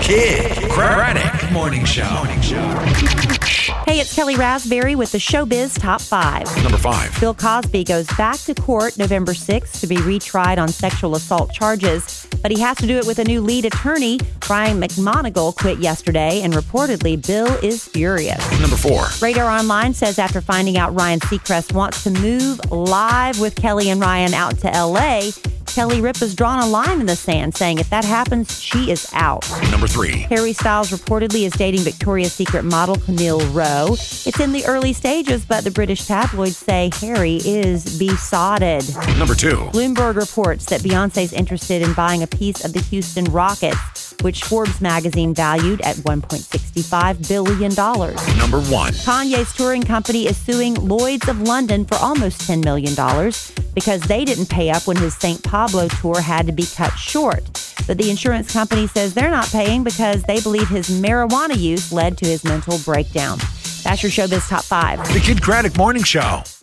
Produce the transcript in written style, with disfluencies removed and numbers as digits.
Kid Craddock Morning Show. Hey, it's Kelly Raspberry with the Showbiz Top 5. Number 5. Bill Cosby goes back to court November 6th to be retried on sexual assault charges, but he has to do it with a new lead attorney. Brian McMonagle quit yesterday, and reportedly Bill is furious. Number 4. Radar Online says after finding out Ryan Seacrest wants to move live with Kelly and Ryan out to L.A., Kelly Ripa's drawn a line in the sand, saying if that happens, she is out. Number 3. Harry Styles reportedly is dating Victoria's Secret model Camille Rowe. It's in the early stages, but the British tabloids say Harry is besotted. Number 2. Bloomberg reports that Beyoncé's interested in buying a piece of the Houston Rockets, which Forbes magazine valued at $1.65 billion. Number 1. Kanye's touring company is suing Lloyd's of London for almost $10 million because they didn't pay up when his St. Pablo tour had to be cut short. But the insurance company says they're not paying because they believe his marijuana use led to his mental breakdown. That's your Showbiz Top 5. The Kid Craddock Morning Show.